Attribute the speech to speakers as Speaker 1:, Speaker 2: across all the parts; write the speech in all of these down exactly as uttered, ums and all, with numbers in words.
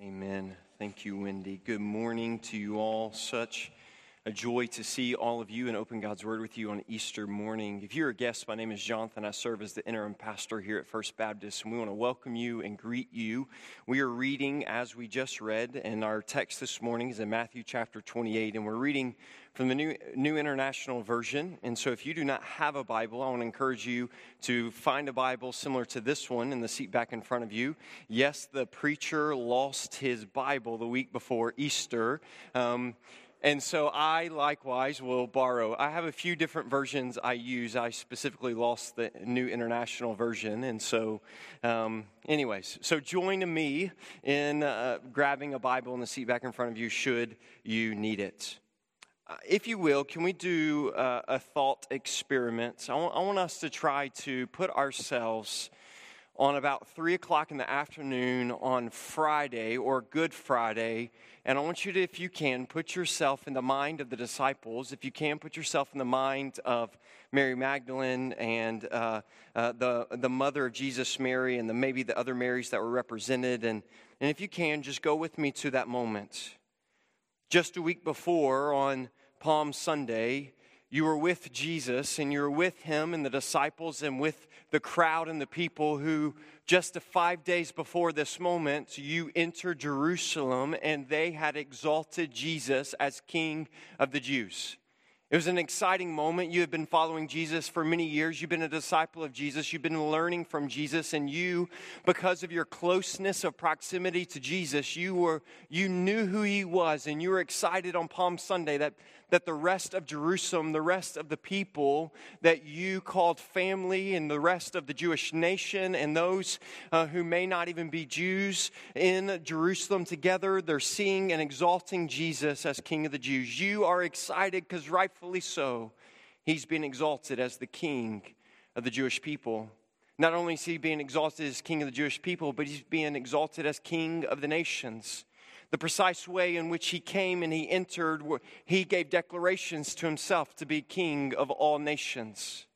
Speaker 1: Amen. Thank you, Wendy. Good morning to you all. Such a joy to see all of you and open God's Word with you on Easter morning. If you're a guest, my name is Jonathan. I serve as the interim pastor here at First Baptist, and we want to welcome you and greet you. We are reading, as we just read, and our text this morning is in Matthew chapter twenty-eight, and we're reading from the New, New International Version. And so if you do not have a Bible, I want to encourage you to find a Bible similar to this one in the seat back in front of you. Yes, the preacher lost his Bible the week before Easter. Um, And so I, likewise, will borrow. I have a few different versions I use. I specifically lost the New International Version. And so, um, anyways, so join me in uh, grabbing a Bible in the seat back in front of you should you need it. Uh, if you will, can we do uh, a thought experiment? I want, I want us to try to put ourselves on about three o'clock in the afternoon on Friday or Good Friday. And I want you to, if you can, put yourself in the mind of the disciples. If you can, put yourself in the mind of Mary Magdalene and uh, uh, the the mother of Jesus, Mary, and the, maybe the other Marys that were represented. And, and if you can, just go with me to that moment. Just a week before, on Palm Sunday, you were with Jesus, and you were with him and the disciples and with the crowd and the people who, just five days before this moment, you entered Jerusalem, and they had exalted Jesus as King of the Jews. It was an exciting moment. You have been following Jesus for many years. You've been a disciple of Jesus. You've been learning from Jesus. And you, because of your closeness of proximity to Jesus, you were you knew who he was. And you were excited on Palm Sunday that, that the rest of Jerusalem, the rest of the people that you called family, and the rest of the Jewish nation, and those uh, who may not even be Jews in Jerusalem together, they're seeing and exalting Jesus as King of the Jews. You are excited because rightfully so, he's been exalted as the King of the Jewish people. Not only is he being exalted as King of the Jewish people, but he's being exalted as King of the nations. The precise way in which he came and he entered, he gave declarations to himself to be King of all nations.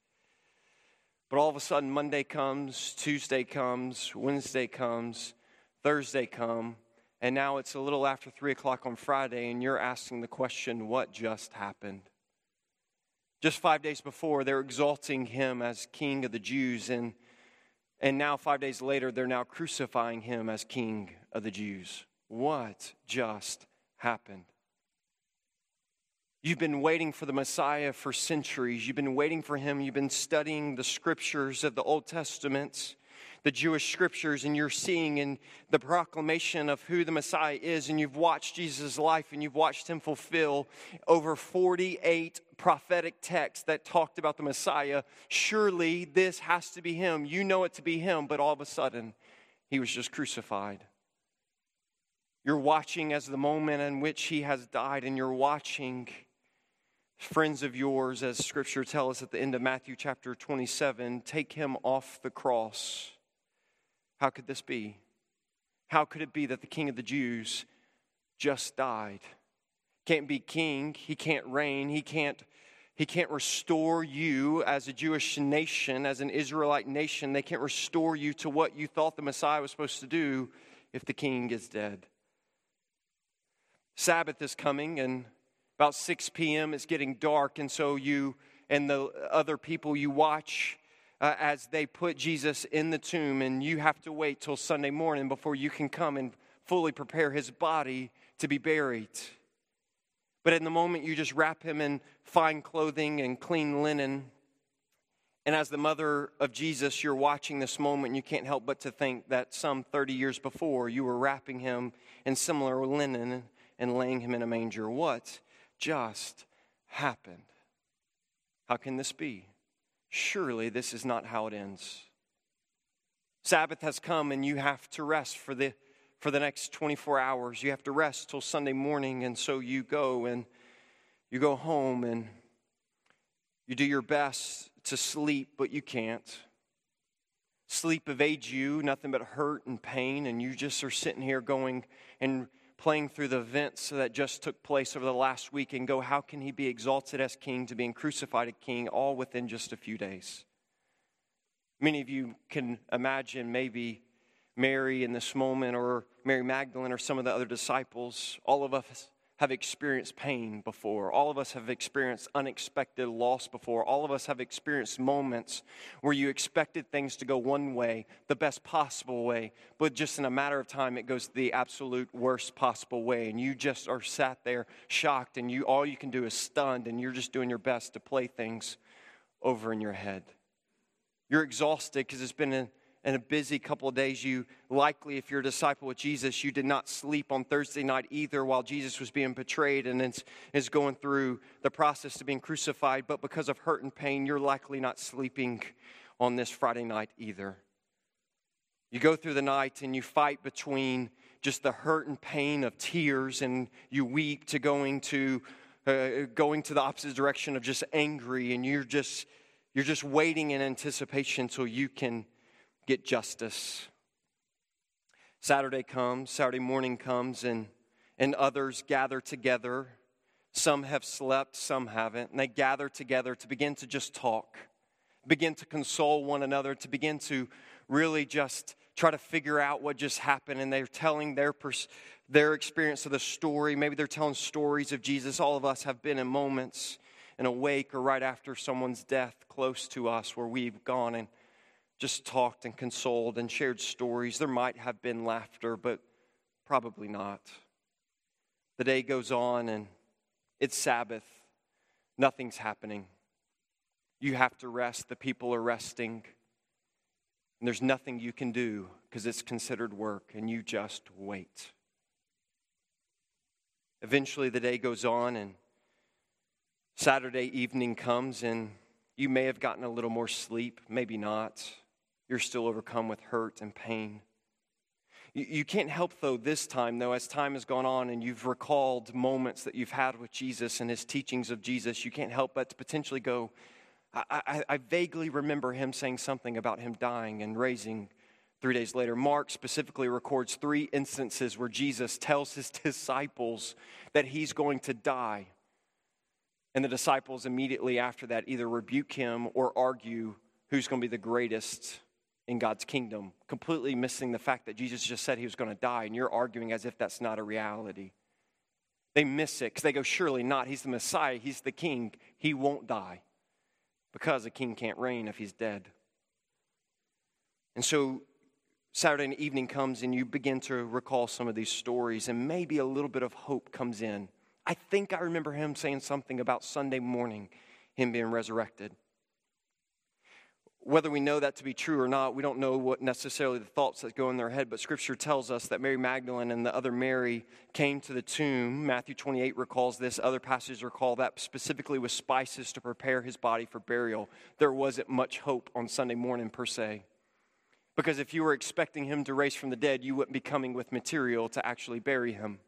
Speaker 1: But all of a sudden, Monday comes, Tuesday comes, Wednesday comes, Thursday comes, and now it's a little after three o'clock on Friday, and you're asking the question, what just happened? Just five days before, they're exalting him as King of the Jews, and, and now five days later, they're now crucifying him as King of the Jews. What just happened? You've been waiting for the Messiah for centuries. You've been waiting for him. You've been studying the scriptures of the Old Testament, the Jewish scriptures, and you're seeing in the proclamation of who the Messiah is, and you've watched Jesus' life, and you've watched him fulfill over forty-eight prophetic texts that talked about the Messiah. Surely this has to be him. You know it to be him, but all of a sudden, he was just crucified. You're watching as the moment in which he has died, and you're watching friends of yours, as Scripture tells us at the end of Matthew chapter twenty-seven, take him off the cross. How could this be? How could it be that the King of the Jews just died? Can't be king. He can't reign. He can't, he can't restore you as a Jewish nation, as an Israelite nation. They can't restore you to what you thought the Messiah was supposed to do if the king is dead. Sabbath is coming, and about six p.m. it's getting dark, and so you and the other people, you watch uh, as they put Jesus in the tomb, and you have to wait till Sunday morning before you can come and fully prepare his body to be buried. But in the moment, you just wrap him in fine clothing and clean linen. And as the mother of Jesus, you're watching this moment, and you can't help but to think that some thirty years before, you were wrapping him in similar linen and laying him in a manger. What just happened? How can this be? Surely this is not how it ends. Sabbath has come, and you have to rest for the for the next twenty-four hours. You have to rest till Sunday morning, and so you go and you go home and you do your best to sleep, but you can't. Sleep evades you, nothing but hurt and pain, and you just are sitting here going and playing through the events that just took place over the last week and go, how can he be exalted as king to being crucified as king all within just a few days? Many of you can imagine maybe Mary in this moment, or Mary Magdalene, or some of the other disciples, all of us have experienced pain before. All of us have experienced unexpected loss before. All of us have experienced moments where you expected things to go one way, the best possible way, but just in a matter of time it goes the absolute worst possible way, and you just are sat there shocked, and you all you can do is stunned, and you're just doing your best to play things over in your head. You're exhausted because it's been a In a busy couple of days. You likely, if you're a disciple with Jesus, you did not sleep on Thursday night either while Jesus was being betrayed and is, is going through the process of being crucified. But because of hurt and pain, you're likely not sleeping on this Friday night either. You go through the night and you fight between just the hurt and pain of tears, and you weep, to going to uh, going to the opposite direction of just angry, and you're just you're just waiting in anticipation till you can get justice. Saturday comes, Saturday morning comes, and, and others gather together. Some have slept, some haven't. And they gather together to begin to just talk, begin to console one another, to begin to really just try to figure out what just happened. And they're telling their pers- their experience of the story. Maybe they're telling stories of Jesus. All of us have been in moments in a wake or right after someone's death close to us where we've gone and just talked and consoled and shared stories. There might have been laughter, but probably not. The day goes on and it's Sabbath. Nothing's happening. You have to rest. The people are resting. And there's nothing you can do because it's considered work, and you just wait. Eventually the day goes on and Saturday evening comes, and you may have gotten a little more sleep, maybe not. You're still overcome with hurt and pain. You, you can't help, though, this time, though, as time has gone on and you've recalled moments that you've had with Jesus and his teachings of Jesus, you can't help but to potentially go, I, I, I vaguely remember him saying something about him dying and raising three days later. Mark specifically records three instances where Jesus tells his disciples that he's going to die. And the disciples immediately after that either rebuke him or argue who's going to be the greatest in God's kingdom, completely missing the fact that Jesus just said he was going to die, and you're arguing as if that's not a reality. They miss it because they go, surely not. He's the Messiah. He's the king. He won't die because a king can't reign if he's dead. And so Saturday evening comes and you begin to recall some of these stories, and maybe a little bit of hope comes in. I think I remember him saying something about Sunday morning, him being resurrected. Whether we know that to be true or not, we don't know what necessarily the thoughts that go in their head, but Scripture tells us that Mary Magdalene and the other Mary came to the tomb. Matthew twenty-eight recalls this. Other passages recall that specifically with spices to prepare his body for burial. There wasn't much hope on Sunday morning per se. Because if you were expecting him to rise from the dead, you wouldn't be coming with material to actually bury him.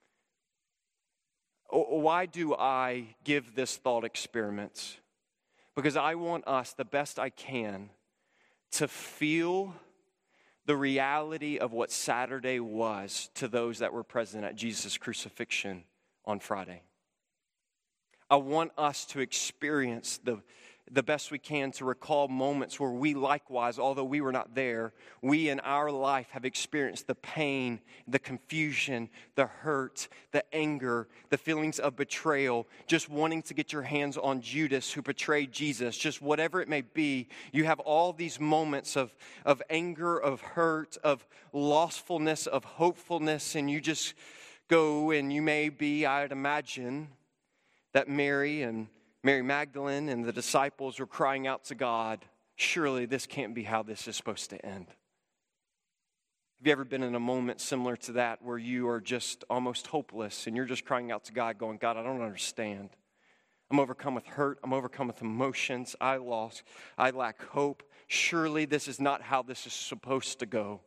Speaker 1: Why do I give this thought experiment? Because I want us, the best I can, to feel the reality of what Saturday was to those that were present at Jesus' crucifixion on Friday. I want us to experience the, the best we can to recall moments where we likewise, although we were not there, we in our life have experienced the pain, the confusion, the hurt, the anger, the feelings of betrayal, just wanting to get your hands on Judas who betrayed Jesus, just whatever it may be. You have all these moments of, of anger, of hurt, of lostfulness, of hopefulness, and you just go and you may be, I'd imagine, that Mary and Mary Magdalene and the disciples were crying out to God, surely this can't be how this is supposed to end. Have you ever been in a moment similar to that where you are just almost hopeless and you're just crying out to God going, God, I don't understand. I'm overcome with hurt. I'm overcome with emotions. I lost. I lack hope. Surely this is not how this is supposed to go.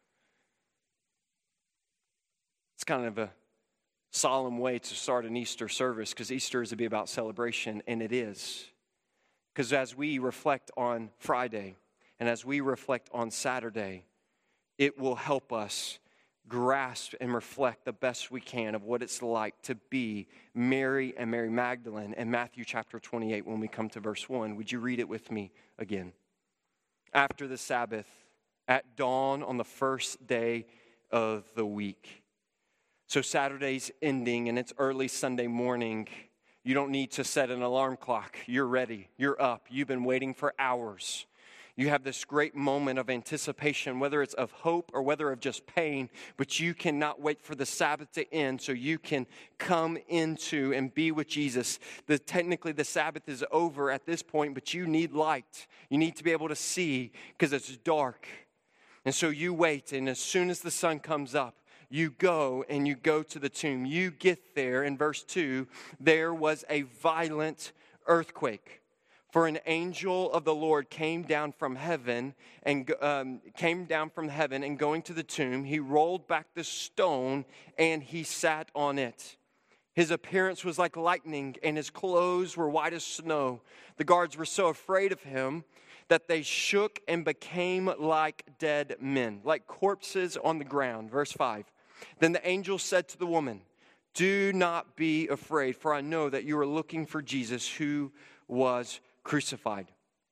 Speaker 1: It's kind of a solemn way to start an Easter service, because Easter is to be about celebration, and it is. Because as we reflect on Friday and as we reflect on Saturday, it will help us grasp and reflect the best we can of what it's like to be Mary and Mary Magdalene in Matthew chapter twenty-eight when we come to verse one. Would you read it with me again? After the Sabbath, at dawn on the first day of the week. So Saturday's ending and it's early Sunday morning. You don't need to set an alarm clock. You're ready. You're up. You've been waiting for hours. You have this great moment of anticipation, whether it's of hope or whether of just pain, but you cannot wait for the Sabbath to end so you can come into and be with Jesus. The, technically, the Sabbath is over at this point, but you need light. You need to be able to see because it's dark. And so you wait, and as soon as the sun comes up, you go and you go to the tomb. You get there, in verse two, there was a violent earthquake. For an angel of the Lord came down from heaven and um, came down from heaven and going to the tomb, he rolled back the stone and he sat on it. His appearance was like lightning and his clothes were white as snow. The guards were so afraid of him that they shook and became like dead men, like corpses on the ground. Verse five. Then the angel said to the woman, "Do not be afraid, for I know that you are looking for Jesus who was crucified.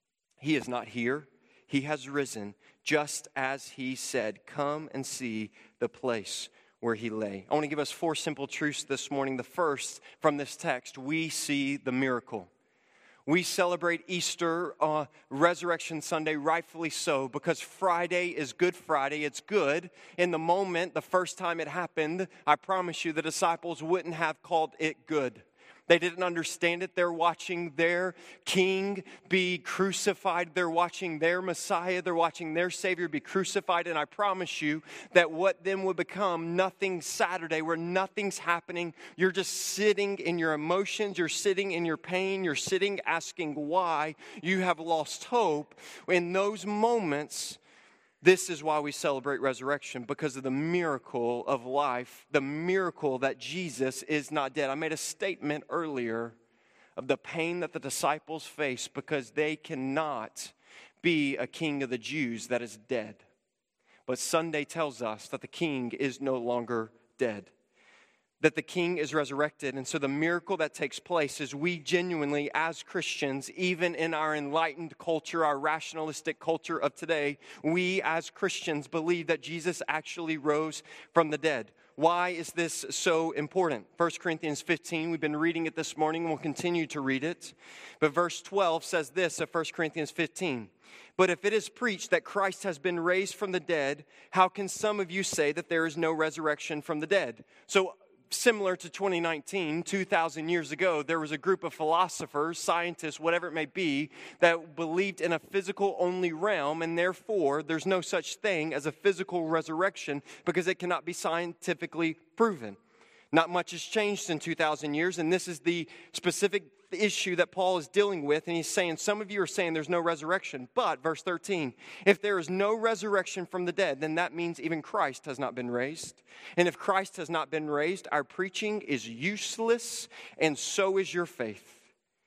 Speaker 1: He is not here. He has risen, just as he said. Come and see the place where he lay." I want to give us four simple truths this morning. The first, from this text, we see the miracle. We celebrate Easter, uh, Resurrection Sunday, rightfully so, because Friday is Good Friday. It's good. In the moment, the first time it happened, I promise you the disciples wouldn't have called it good. They didn't understand it. They're watching their king be crucified. They're watching their Messiah. They're watching their Savior be crucified. And I promise you that what then would become nothing Saturday, where nothing's happening. You're just sitting in your emotions. You're sitting in your pain. You're sitting asking why. You have lost hope. In those moments, this is why we celebrate resurrection, because of the miracle of life, the miracle that Jesus is not dead. I made a statement earlier of the pain that the disciples face because they cannot be a king of the Jews that is dead. But Sunday tells us that the king is no longer dead, that the king is resurrected. And so the miracle that takes place is we genuinely, as Christians, even in our enlightened culture, our rationalistic culture of today, we as Christians believe that Jesus actually rose from the dead. Why is this so important? First Corinthians fifteen, we've been reading it this morning and we'll continue to read it. But verse twelve says this of First Corinthians fifteen. "But if it is preached that Christ has been raised from the dead, how can some of you say that there is no resurrection from the dead?" So similar to twenty nineteen, two thousand years ago, there was a group of philosophers, scientists, whatever it may be, that believed in a physical-only realm, and therefore there's no such thing as a physical resurrection because it cannot be scientifically proven. Not much has changed in two thousand years, and this is the specific issue that Paul is dealing with, and he's saying, some of you are saying there's no resurrection, but, verse thirteen, if there is no resurrection from the dead, then that means even Christ has not been raised. And if Christ has not been raised, our preaching is useless, and so is your faith.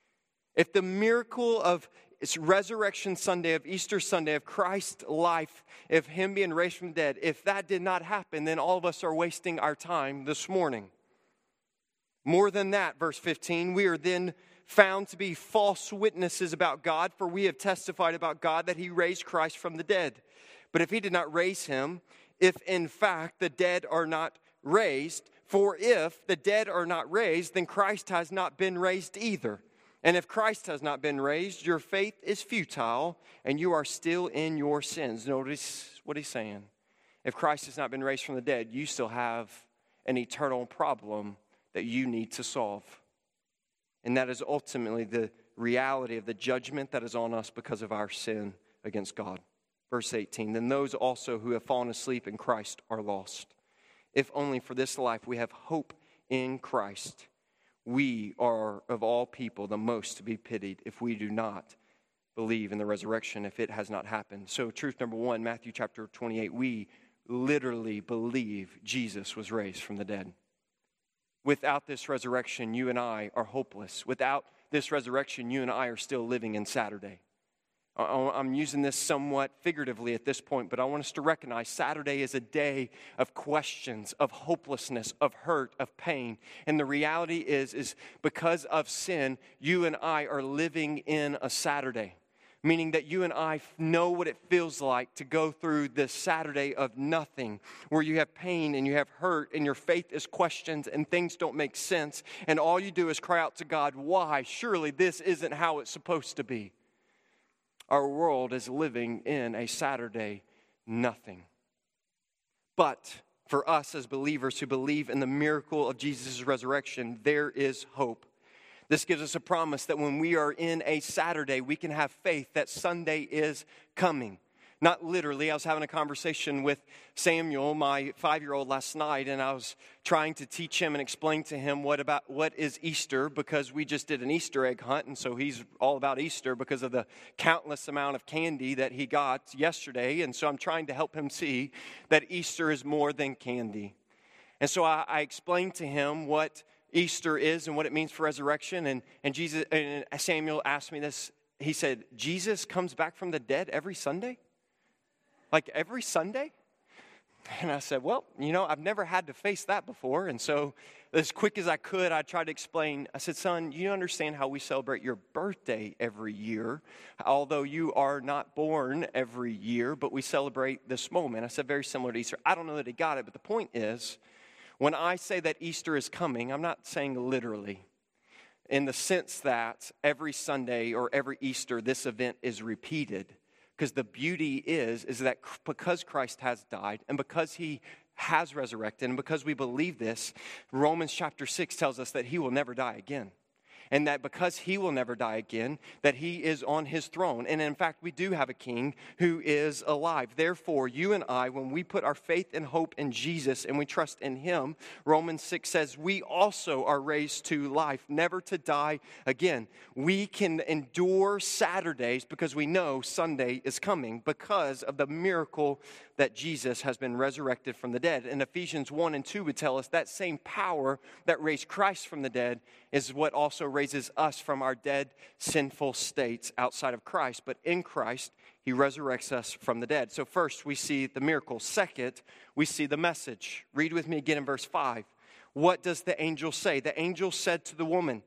Speaker 1: If the miracle of it's Resurrection Sunday, of Easter Sunday, of Christ's life, of Him being raised from the dead, if that did not happen, then all of us are wasting our time this morning. More than that, verse fifteen, we are then found to be false witnesses about God, for we have testified about God that He raised Christ from the dead. But if He did not raise Him, if in fact the dead are not raised, for if the dead are not raised, then Christ has not been raised either. And if Christ has not been raised, your faith is futile, and you are still in your sins. Notice what he's saying. If Christ has not been raised from the dead, you still have an eternal problem that you need to solve. And that is ultimately the reality of the judgment that is on us because of our sin against God. Verse eighteen, then those also who have fallen asleep in Christ are lost. If only for this life we have hope in Christ, we are of all people the most to be pitied if we do not believe in the resurrection, if it has not happened. So truth number one, Matthew chapter twenty-eight, we literally believe Jesus was raised from the dead. Without this resurrection, you and I are hopeless. Without this resurrection, you and I are still living in Saturday. I'm using this somewhat figuratively at this point, but I want us to recognize Saturday is a day of questions, of hopelessness, of hurt, of pain. And the reality is, is because of sin, you and I are living in a Saturday. meaning that you and I know what it feels like to go through this Saturday of nothing, where you have pain and you have hurt and your faith is questioned and things don't make sense, and all you do is cry out to God, why? Surely this isn't how it's supposed to be. Our world is living in a Saturday nothing. But for us as believers who believe in the miracle of Jesus' resurrection, there is hope. This gives us a promise that when we are in a Saturday, we can have faith that Sunday is coming. Not literally. I was having a conversation with Samuel, my five-year-old, last night, and I was trying to teach him and explain to him what about what is Easter, because we just did an Easter egg hunt, and so he's all about Easter because of the countless amount of candy that he got yesterday. And so I'm trying to help him see that Easter is more than candy. And so I, I explained to him what Easter is and what it means for resurrection. And, and Jesus and Samuel asked me this. He said, Jesus comes back from the dead every Sunday? Like every Sunday? And I said, well, you know, I've never had to face that before. And so as quick as I could, I tried to explain. I said, son, you understand how we celebrate your birthday every year, although you are not born every year, but we celebrate this moment. I said, very similar to Easter. I don't know that he got it, but the point is, when I say that Easter is coming, I'm not saying literally, in the sense that every Sunday or every Easter, this event is repeated. Because the beauty is, is that because Christ has died and because he has resurrected and because we believe this, Romans chapter six tells us that he will never die again. And that because he will never die again, that he is on his throne. And in fact, we do have a king who is alive. Therefore, you and I, when we put our faith and hope in Jesus and we trust in him, Romans six says, we also are raised to life, never to die again. We can endure Saturdays because we know Sunday is coming because of the miracle that Jesus has been resurrected from the dead. And Ephesians one and two would tell us that same power that raised Christ from the dead is what also raises us from our dead, sinful states outside of Christ. But in Christ, he resurrects us from the dead. So first, we see the miracle. Second, we see the message. Read with me again in verse five. What does the angel say? The angel said to the woman,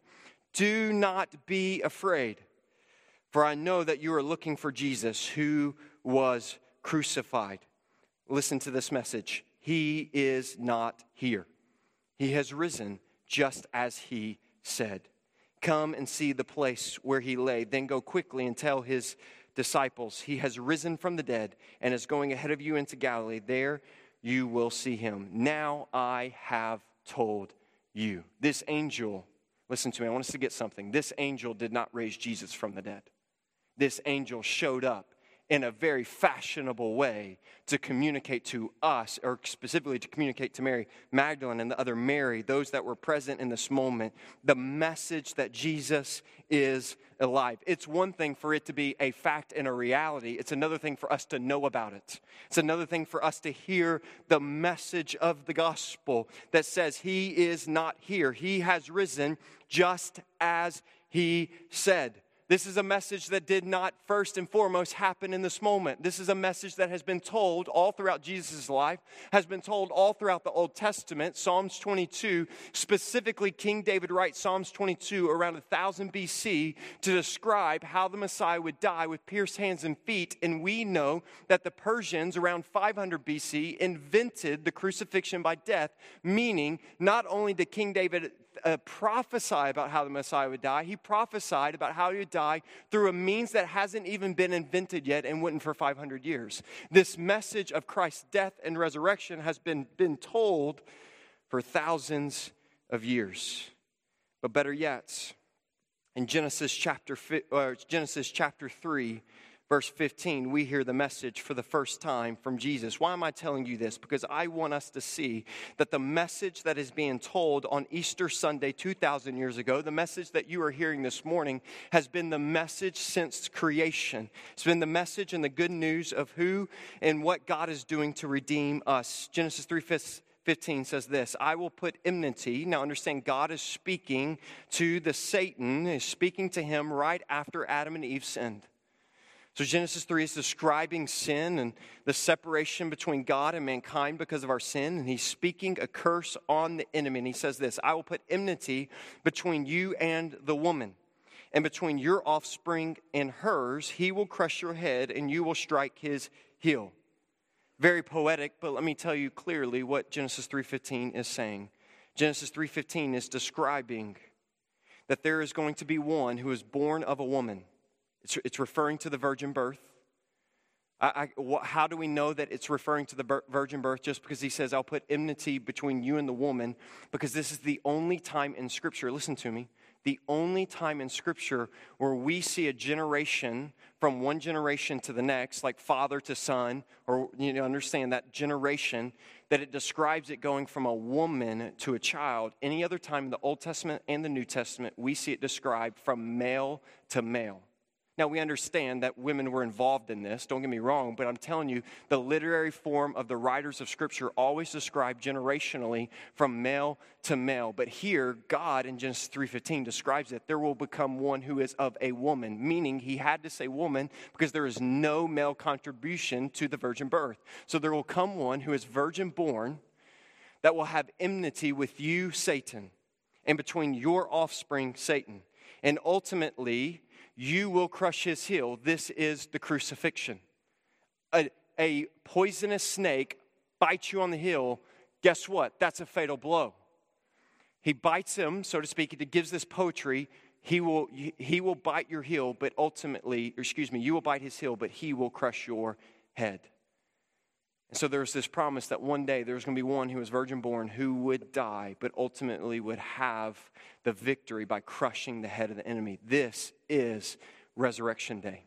Speaker 1: do not be afraid, for I know that you are looking for Jesus who was crucified. Listen to this message. He is not here. He has risen just as he said. Come and see the place where he lay. Then go quickly and tell his disciples, he has risen from the dead and is going ahead of you into Galilee. There you will see him. Now I have told you. This angel, listen to me, I want us to get something. This angel did not raise Jesus from the dead. This angel showed up in a very fashionable way to communicate to us, or specifically to communicate to Mary Magdalene and the other Mary, those that were present in this moment, the message that Jesus is alive. It's one thing for it to be a fact and a reality. It's another thing for us to know about it. It's another thing for us to hear the message of the gospel that says he is not here. He has risen just as he said. This is a message that did not first and foremost happen in this moment. This is a message that has been told all throughout Jesus' life, has been told all throughout the Old Testament. Psalms twenty-two, specifically King David writes Psalms twenty-two around one thousand B C to describe how the Messiah would die with pierced hands and feet. And we know that the Persians around five hundred B C invented the crucifixion by death, meaning not only did King David Uh, prophesy about how the Messiah would die, he prophesied about how he would die through a means that hasn't even been invented yet and wouldn't for five hundred years. This message of Christ's death and resurrection has been, been told for thousands of years. But better yet, in Genesis chapter, uh, Genesis chapter three, verse fifteen, we hear the message for the first time from Jesus. Why am I telling you this? Because I want us to see that the message that is being told on Easter Sunday two thousand years ago, the message that you are hearing this morning, has been the message since creation. It's been the message and the good news of who and what God is doing to redeem us. Genesis three fifteen says this, I will put enmity. Now understand, God is speaking to the Satan, is speaking to him right after Adam and Eve sinned. So Genesis three is describing sin and the separation between God and mankind because of our sin. And he's speaking a curse on the enemy. And he says this, I will put enmity between you and the woman, and between your offspring and hers, he will crush your head, and you will strike his heel. Very poetic, but let me tell you clearly what Genesis three fifteen is saying. Genesis three fifteen is describing that there is going to be one who is born of a woman. It's, it's referring to the virgin birth. I, I, how do we know that it's referring to the virgin birth? Just because he says, I'll put enmity between you and the woman, because this is the only time in Scripture, listen to me, the only time in Scripture where we see a generation from one generation to the next, like father to son, or you know, understand that generation, that it describes it going from a woman to a child. Any other time in the Old Testament and the New Testament, we see it described from male to male. Now, we understand that women were involved in this, don't get me wrong, but I'm telling you, the literary form of the writers of Scripture always describe generationally from male to male. But here, God in Genesis three fifteen describes it. There will become one who is of a woman, meaning he had to say woman because there is no male contribution to the virgin birth. So there will come one who is virgin born that will have enmity with you, Satan, and between your offspring, Satan. And ultimately, you will crush his heel. This is the crucifixion. A, a poisonous snake bites you on the heel. Guess what? That's a fatal blow. He bites him, so to speak. It gives this poetry. He will, he will bite your heel, but ultimately, or excuse me, you will bite his heel, but he will crush your head. And so there's this promise that one day there's going to be one who was virgin born who would die, but ultimately would have the victory by crushing the head of the enemy. This is Resurrection Day.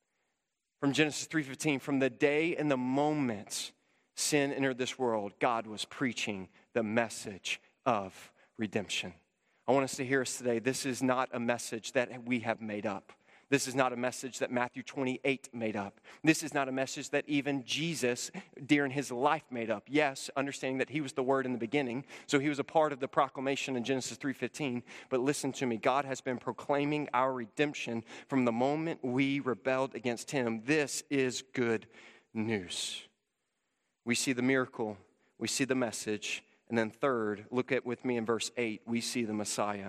Speaker 1: From Genesis three fifteen, from the day and the moment sin entered this world, God was preaching the message of redemption. I want us to hear us today. This is not a message that we have made up. This is not a message that Matthew twenty-eight made up. This is not a message that even Jesus, during his life, made up. Yes, understanding that he was the Word in the beginning, so he was a part of the proclamation in Genesis three fifteen. But listen to me, God has been proclaiming our redemption from the moment we rebelled against him. This is good news. We see the miracle, we see the message, and then third, look at with me in verse eight, we see the Messiah.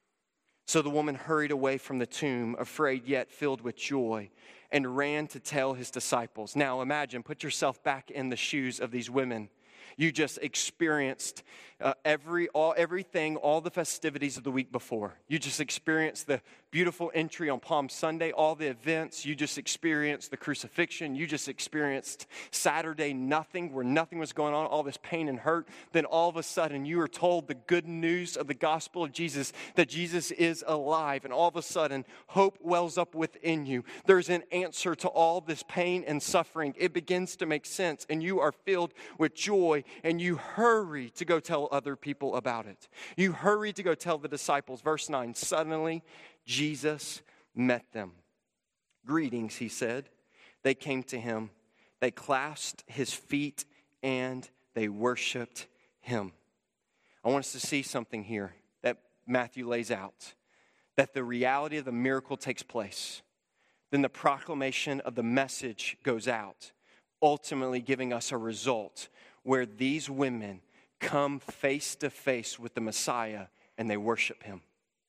Speaker 1: So the woman hurried away from the tomb, afraid yet filled with joy, and ran to tell his disciples. Now imagine, put yourself back in the shoes of these women. You just experienced uh, every all everything, all the festivities of the week before. You just experienced the beautiful entry on Palm Sunday, all the events. You just experienced the crucifixion. You just experienced Saturday nothing, where nothing was going on, all this pain and hurt. Then all of a sudden you are told the good news of the gospel of Jesus, that Jesus is alive. And all of a sudden hope wells up within you. There's an answer to all this pain and suffering. It begins to make sense, and you are filled with joy, and you hurry to go tell other people about it. You hurry to go tell the disciples. Verse nine, suddenly Jesus met them. Greetings, he said. They came to him. They clasped his feet and they worshiped him. I want us to see something here that Matthew lays out. That the reality of the miracle takes place. Then the proclamation of the message goes out, ultimately giving us a result where these women come face to face with the Messiah and they worship him.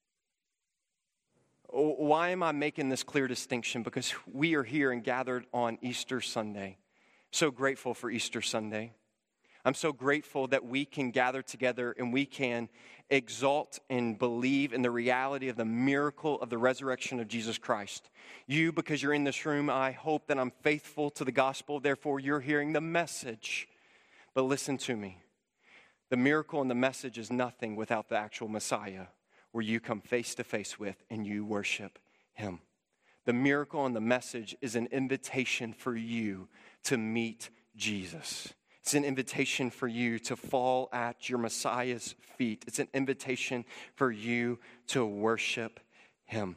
Speaker 1: Why am I making this clear distinction? Because we are here and gathered on Easter Sunday. So grateful for Easter Sunday. I'm so grateful that we can gather together and we can exalt and believe in the reality of the miracle of the resurrection of Jesus Christ. You, because you're in this room, I hope that I'm faithful to the gospel. Therefore, you're hearing the message. But listen to me. The miracle and the message is nothing without the actual Messiah, where you come face to face with and you worship him. The miracle and the message is an invitation for you to meet Jesus. It's an invitation for you to fall at your Messiah's feet. It's an invitation for you to worship him.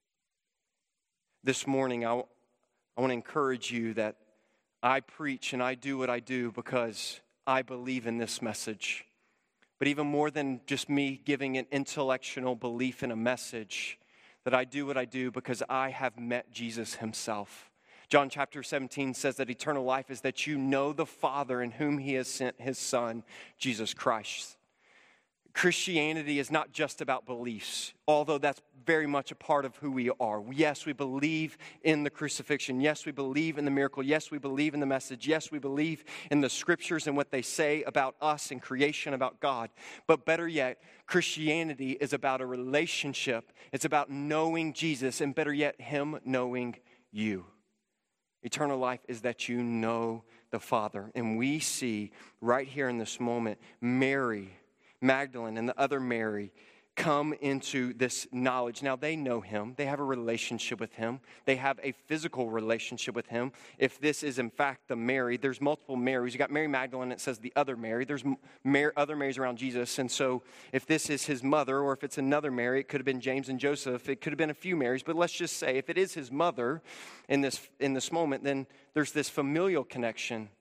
Speaker 1: This morning, I, I want to encourage you that I preach and I do what I do because I believe in this message. But even more than just me giving an intellectual belief in a message, that I do what I do because I have met Jesus himself. John chapter seventeen says that eternal life is that you know the Father in whom he has sent his Son, Jesus Christ. Christianity is not just about beliefs, although that's very much a part of who we are. Yes, we believe in the crucifixion. Yes, we believe in the miracle. Yes, we believe in the message. Yes, we believe in the scriptures and what they say about us and creation, about God. But better yet, Christianity is about a relationship. It's about knowing Jesus, and better yet, Him knowing you. Eternal life is that you know the Father. And we see right here in this moment, Mary Magdalene and the other Mary come into this knowledge. Now they know Him. They have a relationship with Him. They have a physical relationship with Him. If this is in fact the Mary, there's multiple Marys. You got Mary Magdalene, it says the other Mary. There's Mary, other Marys around Jesus. And so if this is His mother, or if it's another Mary, it could have been James and Joseph. It could have been a few Marys. But let's just say if it is His mother in this, in this moment, then there's this familial connection.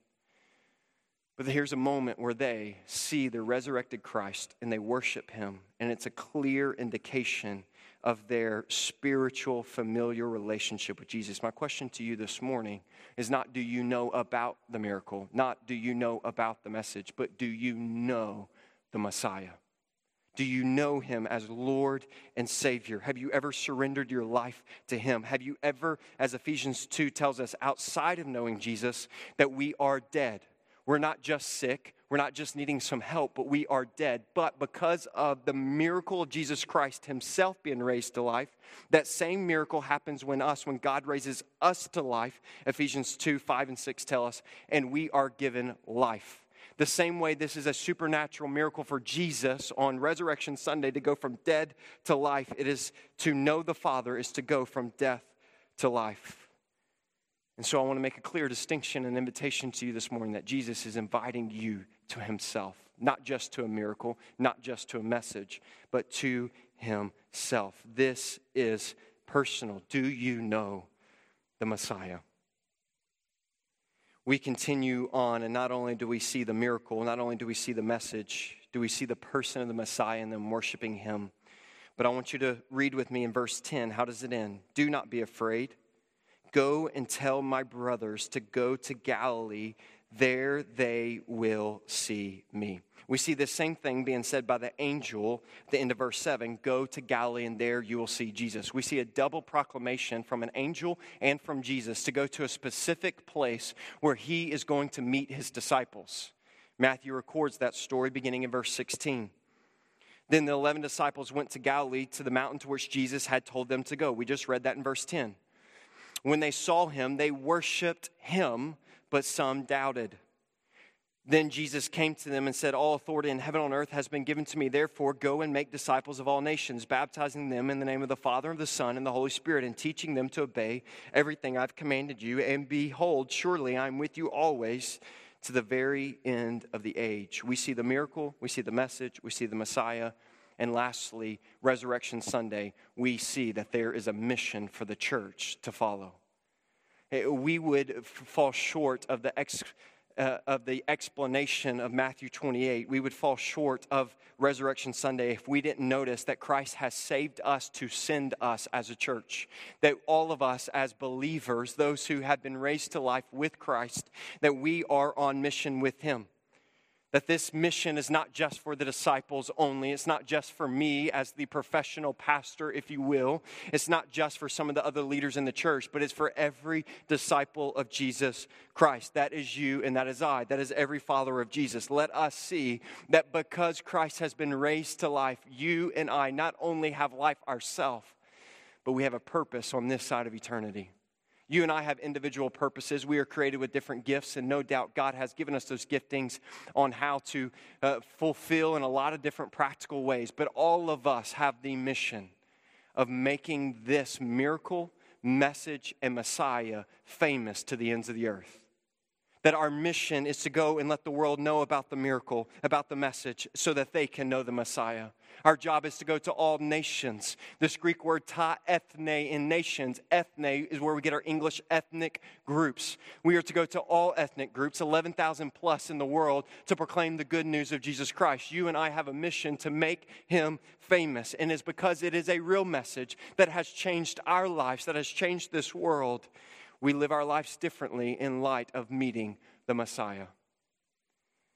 Speaker 1: But here's a moment where they see the resurrected Christ and they worship Him. And it's a clear indication of their spiritual, familiar relationship with Jesus. My question to you this morning is not do you know about the miracle, not do you know about the message, but do you know the Messiah? Do you know Him as Lord and Savior? Have you ever surrendered your life to Him? Have you ever, as Ephesians two tells us, outside of knowing Jesus, that we are dead? We're not just sick, we're not just needing some help, but we are dead. But because of the miracle of Jesus Christ Himself being raised to life, that same miracle happens when us, when God raises us to life. Ephesians two, five, and six tell us, and we are given life. The same way this is a supernatural miracle for Jesus on Resurrection Sunday to go from dead to life, it is to know the Father is to go from death to life. And so I want to make a clear distinction and invitation to you this morning that Jesus is inviting you to Himself, not just to a miracle, not just to a message, but to Himself. This is personal. Do you know the Messiah? We continue on, and not only do we see the miracle, not only do we see the message, do we see the person of the Messiah and them worshiping Him. But I want you to read with me in verse ten. How does it end? Do not be afraid. Go and tell my brothers to go to Galilee. There they will see me. We see this same thing being said by the angel at the end of verse seven. Go to Galilee and there you will see Jesus. We see a double proclamation from an angel and from Jesus to go to a specific place where He is going to meet His disciples. Matthew records that story beginning in verse sixteen. Then the eleven disciples went to Galilee to the mountain to which Jesus had told them to go. We just read that in verse ten. When they saw Him, they worshiped Him, but some doubted. Then Jesus came to them and said, all authority in heaven and on earth has been given to me. Therefore, go and make disciples of all nations, baptizing them in the name of the Father, and the Son, and the Holy Spirit, and teaching them to obey everything I've commanded you. And behold, surely I'm with you always to the very end of the age. We see the miracle, we see the message, we see the Messiah. And lastly, Resurrection Sunday, we see that there is a mission for the church to follow. We would fall short of the ex, uh, of the explanation of Matthew twenty-eight. We would fall short of Resurrection Sunday if we didn't notice that Christ has saved us to send us as a church. That all of us as believers, those who have been raised to life with Christ, that we are on mission with Him. That this mission is not just for the disciples only. It's not just for me as the professional pastor, if you will. It's not just for some of the other leaders in the church, but it's for every disciple of Jesus Christ. That is you and that is I. That is every follower of Jesus. Let us see that because Christ has been raised to life, you and I not only have life ourselves, but we have a purpose on this side of eternity. You and I have individual purposes. We are created with different gifts, and no doubt God has given us those giftings on how to uh, fulfill in a lot of different practical ways. But all of us have the mission of making this miracle, message, and Messiah famous to the ends of the earth. That our mission is to go and let the world know about the miracle, about the message, so that they can know the Messiah. Our job is to go to all nations. This Greek word ta ethne in nations, ethne is where we get our English ethnic groups. We are to go to all ethnic groups, eleven thousand plus in the world, to proclaim the good news of Jesus Christ. You and I have a mission to make Him famous. And it's because it is a real message that has changed our lives, that has changed this world. We live our lives differently in light of meeting the Messiah.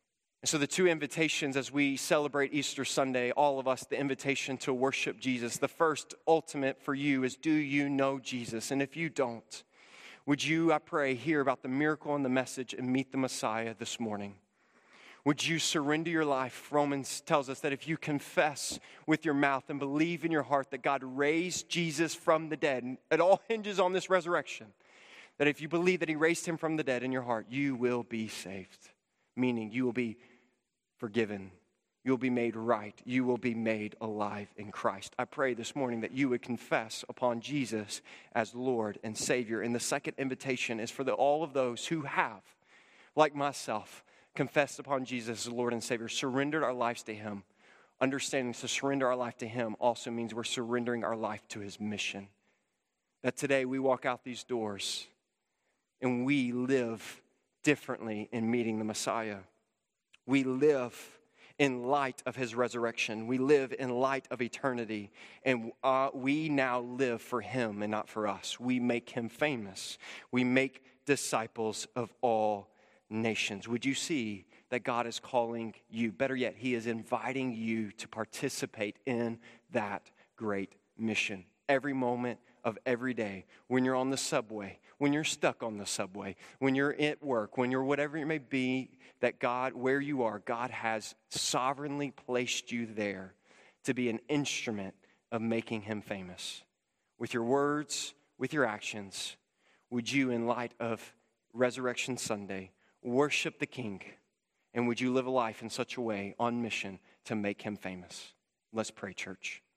Speaker 1: And so the two invitations as we celebrate Easter Sunday, all of us, the invitation to worship Jesus. The first ultimate for you is, do you know Jesus? And if you don't, would you, I pray, hear about the miracle and the message and meet the Messiah this morning? Would you surrender your life? Romans tells us that if you confess with your mouth and believe in your heart that God raised Jesus from the dead, and it all hinges on this resurrection, that if you believe that he raised him from the dead in your heart, you will be saved. Meaning you will be forgiven. You will be made right. You will be made alive in Christ. I pray this morning that you would confess upon Jesus as Lord and Savior. And the second invitation is for the, all of those who have, like myself, confessed upon Jesus as Lord and Savior, surrendered our lives to him. Understanding to surrender our life to him also means we're surrendering our life to his mission. That today we walk out these doors and we live differently in meeting the Messiah. We live in light of his resurrection. We live in light of eternity. And uh, we now live for him and not for us. We make him famous. We make disciples of all nations. Would you see that God is calling you? Better yet, he is inviting you to participate in that great mission. Every moment of every day, when you're on the subway, when you're stuck on the subway, when you're at work, when you're whatever it may be, that God, where you are, God has sovereignly placed you there to be an instrument of making him famous. With your words, with your actions, would you, in light of Resurrection Sunday, worship the King? And would you live a life in such a way on mission to make him famous? Let's pray, church.